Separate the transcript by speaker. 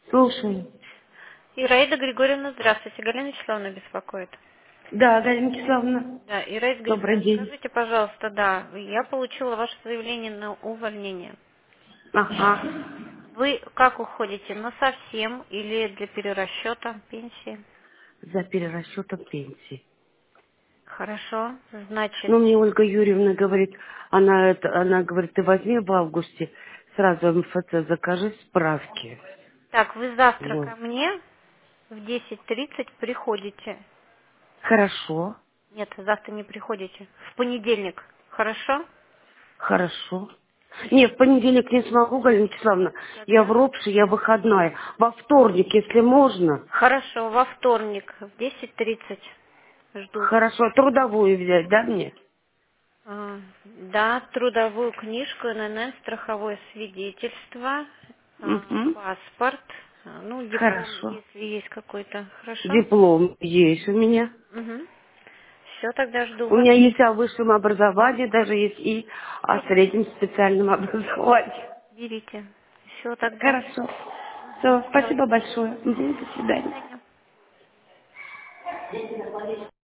Speaker 1: Слушаю.
Speaker 2: Ираида Григорьевна, здравствуйте. Галина Вячеславовна беспокоит.
Speaker 1: Да, Галина Вячеславовна,
Speaker 2: Да, Ираида
Speaker 1: добрый
Speaker 2: Григорьевна,
Speaker 1: день.
Speaker 2: скажите, пожалуйста, да, я получила ваше заявление на увольнение.
Speaker 1: Ага,
Speaker 2: Вы как уходите? На совсем или для перерасчета пенсии?
Speaker 1: за перерасчетом пенсии.
Speaker 2: Хорошо, значит,
Speaker 1: Ну, мне Ольга Юрьевна говорит, она говорит, ты возьми в августе, сразу МФЦ закажи справки.
Speaker 2: так, вы завтра
Speaker 1: Вот.
Speaker 2: ко мне в 10:30 приходите.
Speaker 1: Хорошо,
Speaker 2: Нет, завтра не приходите. В понедельник. Хорошо?
Speaker 1: хорошо. Нет, в понедельник не смогу, Галина Вячеславовна. Я в
Speaker 2: Когда?
Speaker 1: Ропше, я выходная. Во вторник, если можно.
Speaker 2: Хорошо, во вторник в 10:30 жду вас.
Speaker 1: Хорошо, трудовую взять, да, мне?
Speaker 2: Да, трудовую книжку, ННН, страховое свидетельство,
Speaker 1: Угу.
Speaker 2: паспорт, ну, диплом,
Speaker 1: Хорошо.
Speaker 2: если есть какой-то. Хорошо?
Speaker 1: Диплом есть у меня.
Speaker 2: Угу. Все, тогда жду
Speaker 1: У
Speaker 2: вас.
Speaker 1: меня есть о высшем образовании, даже есть и о
Speaker 2: Берите.
Speaker 1: среднем специальном образовании.
Speaker 2: Берите. Все, тогда.
Speaker 1: Хорошо.
Speaker 2: Мгм.
Speaker 1: Все, спасибо
Speaker 2: Давайте.
Speaker 1: большое. Мгм, до
Speaker 2: До
Speaker 1: свидания.
Speaker 2: свидания.